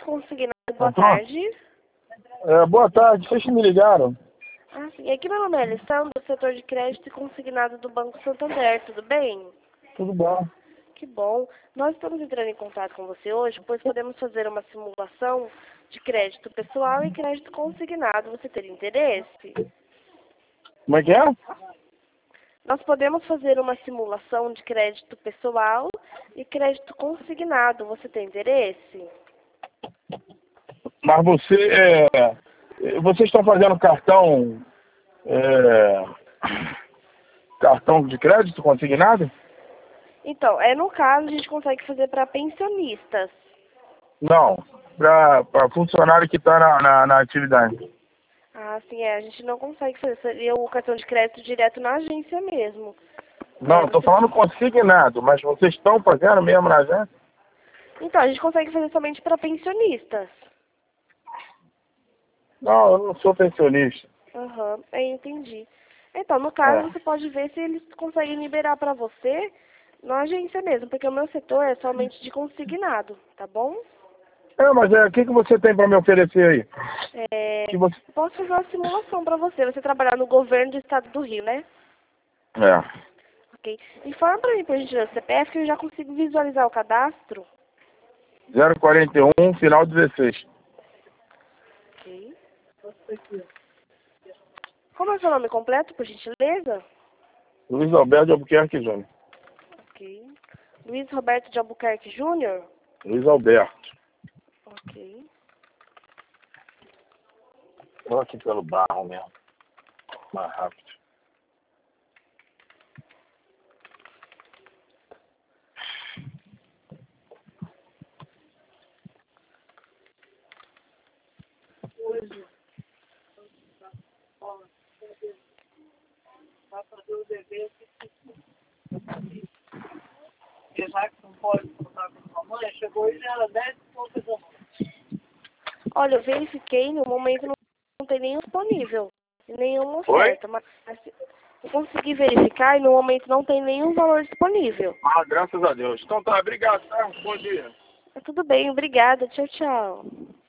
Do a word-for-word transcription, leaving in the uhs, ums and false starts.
Consignado, boa Entrou? tarde. É, boa tarde, vocês que me ligaram? Ah, sim. Aqui meu nome é Alessandro, do setor de crédito e consignado do Banco Santander, tudo bem? Tudo bom. Que bom. Nós estamos entrando em contato com você hoje, pois podemos fazer uma simulação de crédito pessoal e crédito consignado. Você teria interesse? Como é que é? Nós podemos fazer uma simulação de crédito pessoal e crédito consignado. Você tem interesse? Mas você, é, vocês estão fazendo cartão, é, cartão de crédito consignado? Então, é no caso a gente consegue fazer para pensionistas. Não, para funcionário que está na, na, na atividade. Ah, sim, é. A gente não consegue fazer. Seria o cartão de crédito direto na agência mesmo. Não, É, estou você... falando consignado, mas vocês estão fazendo mesmo na agência? Então, a gente consegue fazer somente para pensionistas. Não, eu não sou pensionista. Aham, eu entendi. Então, no caso, É. você pode ver se eles conseguem liberar para você na agência mesmo, porque o meu setor é somente de consignado, tá bom? É, mas é, o que, que você tem para me oferecer aí? É, Que você... eu posso fazer uma simulação para você. Você trabalhar no governo do estado do Rio, né? É. Ok. Informa para mim, por gentileza, C P F, que eu já consigo visualizar o cadastro. zero quarenta e um, final dezesseis. Ok. Como é o seu nome completo, por gentileza? Luiz Alberto de Albuquerque Júnior. Ok. Luiz Roberto de Albuquerque Júnior? Luiz Alberto. Ok. Vou aqui pelo barro mesmo. Mais rápido. Já que não pode contar com sua mãe, chegou e já era dez e poucas da noite. Olha, eu verifiquei, no momento não, não tem nenhum disponível, nenhuma Oi? oferta, mas assim, eu consegui verificar e no momento não tem nenhum valor disponível. Ah, graças a Deus. Então tá, obrigado, tá? Bom dia. Tudo bem, obrigada, tchau, tchau.